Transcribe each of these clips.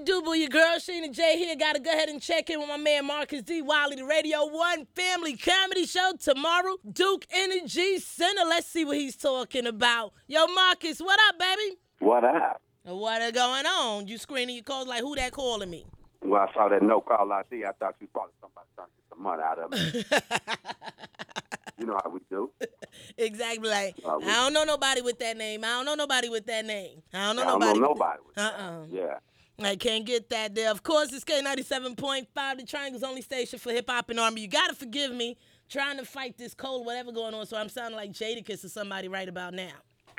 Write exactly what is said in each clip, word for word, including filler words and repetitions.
do, boo? Your girl Sheena J here. Gotta go ahead and check in with my man Marcus D. Wiley, the Radio One Family Comedy Show tomorrow. Duke Energy Center. Let's see what he's talking about. Yo, Marcus, what up, baby? What up? What is going on? You screening your calls like, who that calling me? Well, I saw that no call I D. I thought you probably somebody trying to get some money out of me. You know how we do. Exactly. Like, Uh, we- I don't know nobody with that name. I don't know nobody with that name. I don't know I don't nobody. know with nobody. With Uh-uh. that. Yeah. I can't get that there. Of course, it's K ninety-seven point five, the Triangle's only station for hip-hop and R and B. You got to forgive me trying to fight this cold, whatever going on, so I'm sounding like Jadakiss or somebody right about now.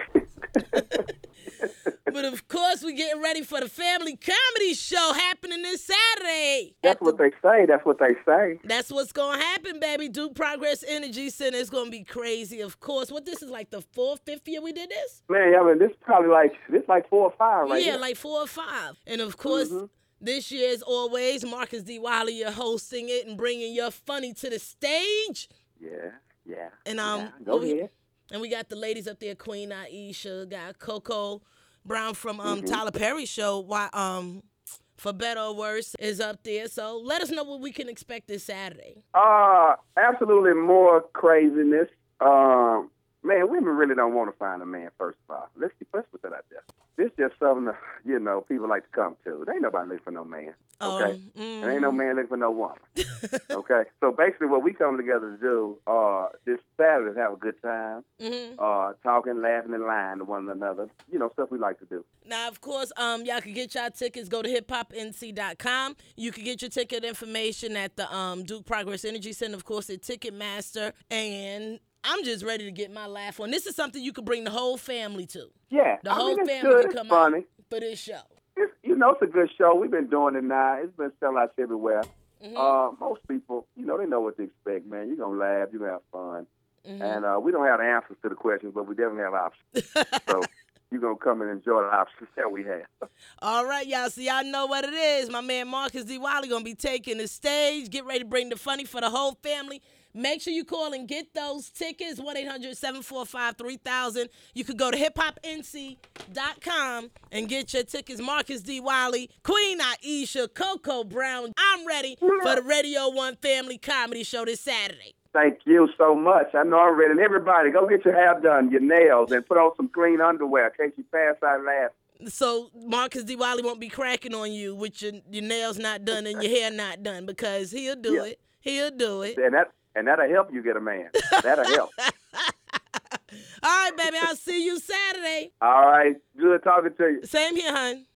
But, of course, we're getting ready for the Family Comedy Show happening this Saturday. That's what they say. That's what they say. That's what's going to happen, baby. Duke Progress Energy Center is going to be crazy, of course. What, this is like the fourth, fifth year we did this? Man, I mean, this is probably like, this like four or five right Yeah, here. like four or five. And, of course, Mhm. this year, as always, Marcus D. Wiley, you're hosting it and bringing your funny to the stage. Yeah, yeah. And um, yeah. Go we, ahead. And we got the ladies up there, Queen Aisha, got Coco Brown from um Mhm. Tyler Perry show. Why um, for better or worse, is up there. So let us know what we can expect this Saturday. Uh, absolutely more craziness. Um, man, women really don't want to find a man, first of all. Let's, let's put that out there. This just something, that, you know, people like to come to. There ain't nobody looking for no man, okay? Oh, mm. There ain't no man looking for no woman, okay? So basically what we come together to do uh, this Saturday is have a good time, Mm-hmm. uh, talking, laughing, and lying to one another. You know, stuff we like to do. Now, of course, um, y'all can get y'all tickets. Go to hip hop n c dot com. You can get your ticket information at the um, Duke Progress Energy Center, of course, at Ticketmaster. And I'm just ready to get my laugh on. This is something you can bring the whole family to. Yeah, The I whole mean, it's family good. can It's come funny. out for this show. It's, you know, it's a good show. We've been doing it now. It's been sellouts everywhere. Mm-hmm. Uh, most people, you know, they know what to expect, man. You're going to laugh. You're going to have fun. Mm-hmm. And uh, we don't have the answers to the questions, but we definitely have options. So you're going to come and enjoy the options that we have. All right, y'all. So y'all know what it is. My man Marcus D. Wiley going to be taking the stage. Get ready to bring the funny for the whole family. Make sure you call and get those tickets, one eight hundred seven four five three thousand. You could go to hip hop n c dot com and get your tickets. Marcus D. Wiley, Queen Aisha, Coco Brown. I'm ready for the Radio One Family Comedy Show this Saturday. Thank you so much. I know I'm ready. And everybody, go get your hair done, your nails, and put on some clean underwear in case you pass out laughing. So Marcus D. Wiley won't be cracking on you with your, your nails not done and your hair not done, because he'll do Yeah. it. He'll do it. And, that, and that'll help you get a man. That'll help. All right, baby. I'll see you Saturday. All right. Good talking to you. Same here, hon.